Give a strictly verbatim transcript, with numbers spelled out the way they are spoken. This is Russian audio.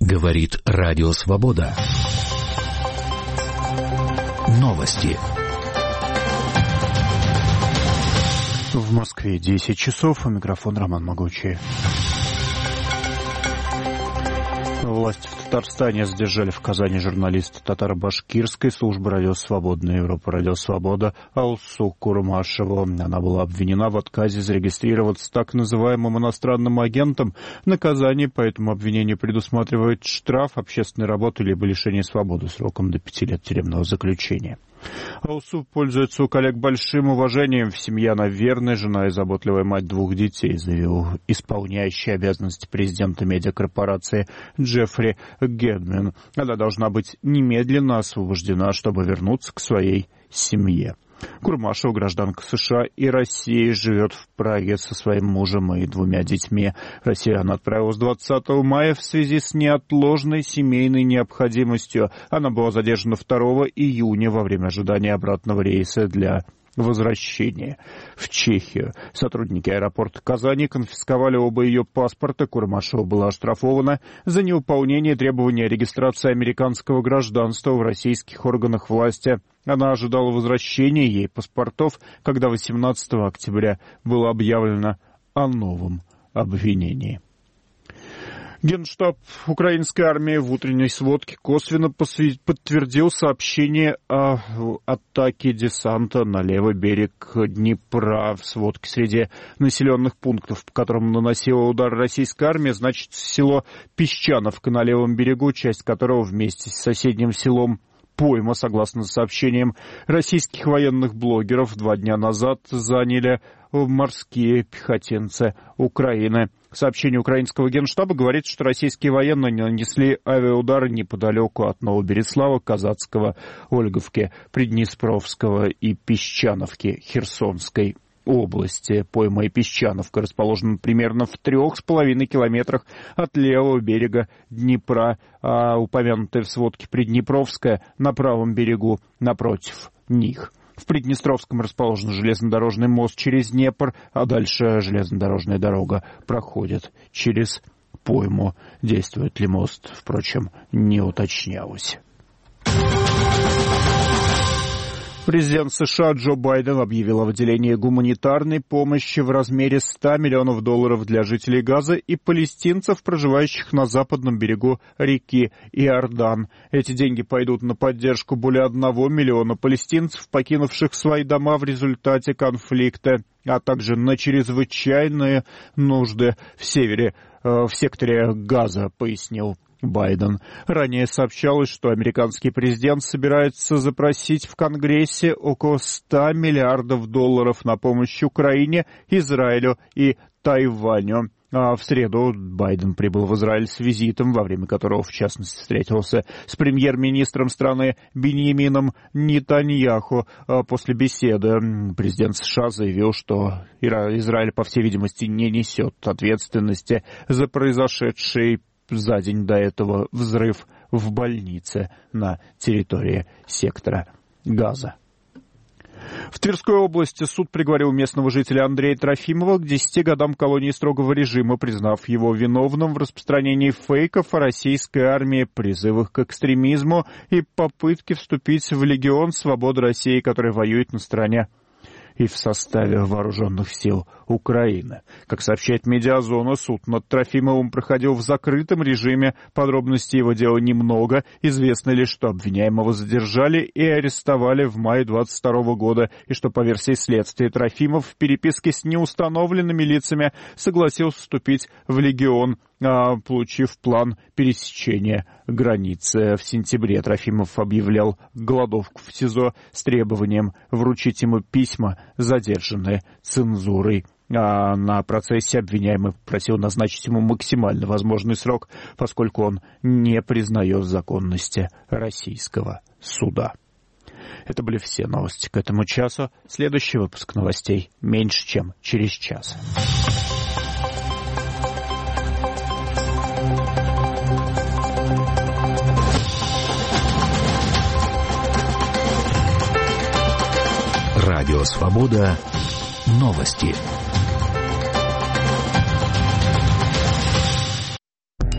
Говорит Радио Свобода. Новости. В Москве десять часов, у микрофона Роман Могучий. Власти в Татарстане задержали в Казани журналиста татаро-башкирской службы «Радио Свобода» на Европа «Радио Свобода» Алсу Курмашеву. Она была обвинена в отказе зарегистрироваться так называемым иностранным агентом. Наказание по этому обвинению предусматривает штраф, общественной работы либо лишение свободы сроком до пяти лет тюремного заключения. Алсу пользуется у коллег большим уважением. В семье она верная жена и заботливая мать двух детей, заявил исполняющий обязанности президента медиакорпорации Джеффри Гедман. Она должна быть немедленно освобождена, чтобы вернуться к своей семье. Курмашева, гражданка США и России, живет в Праге со своим мужем и двумя детьми. В Россию она отправилась двадцатого мая в связи с неотложной семейной необходимостью. Она была задержана второго июня во время ожидания обратного рейса для возвращения в Чехию. Сотрудники аэропорта Казани конфисковали оба ее паспорта. Курмашева была оштрафована за невыполнение требований о регистрации американского гражданства в российских органах власти. Она ожидала возвращения ей паспортов, когда восемнадцатого октября было объявлено о новом обвинении. Генштаб украинской армии в утренней сводке косвенно подтвердил сообщение о атаке десанта на левый берег Днепра. В сводке среди населенных пунктов, по которым наносила удар российская армия, значится село Песчановка на левом берегу, часть которого вместе с соседним селом Пойма, согласно сообщениям российских военных блогеров, два дня назад заняли морские пехотинцы Украины. Сообщение украинского генштаба говорит, что российские военные нанесли авиаудары неподалеку от Новобереслава, Казацкого, Ольговки, Приднестровского и Песчановки Херсонской области. Пойма и Песчановка расположены примерно в трех с половиной километрах от левого берега Днепра, а упомянутая в сводке Приднепровская на правом берегу напротив них. В Приднестровском расположен железнодорожный мост через Днепр, а дальше железнодорожная дорога проходит через Пойму. Действует ли мост, впрочем, не уточнялось. Президент США Джо Байден объявил о выделении гуманитарной помощи в размере ста миллионов долларов для жителей Газа и палестинцев, проживающих на западном берегу реки Иордан. Эти деньги пойдут на поддержку более одного миллиона палестинцев, покинувших свои дома в результате конфликта, а также на чрезвычайные нужды в севере, э, в секторе Газа, пояснил Байден. Ранее сообщалось, что американский президент собирается запросить в Конгрессе около ста миллиардов долларов на помощь Украине, Израилю и Тайваню. А в среду Байден прибыл в Израиль с визитом, во время которого, в частности, встретился с премьер-министром страны Биньямином Нетаньяху. После беседы президент США заявил, что Израиль, по всей видимости, не несет ответственности за произошедший за день до этого взрыв в больнице на территории сектора Газа. В Тверской области суд приговорил местного жителя Андрея Трофимова к десяти годам колонии строгого режима, признав его виновным в распространении фейков о российской армии, призывах к экстремизму и попытке вступить в Легион Свободы России, который воюет на стороне и в составе вооруженных сил Украины. Как сообщает «Медиазона», суд над Трофимовым проходил в закрытом режиме. Подробностей его дела немного. Известно лишь, что обвиняемого задержали и арестовали в мае двадцать второго года, и что, по версии следствия, Трофимов в переписке с неустановленными лицами согласился вступить в Легион, получив план пересечения границы. В сентябре Трофимов объявлял голодовку в СИЗО с требованием вручить ему письма, задержанные цензурой. А на процессе обвиняемый просил назначить ему максимально возможный срок, поскольку он не признает законности российского суда. Это были все новости к этому часу. Следующий выпуск новостей меньше, чем через час. Радио Свобода. Новости.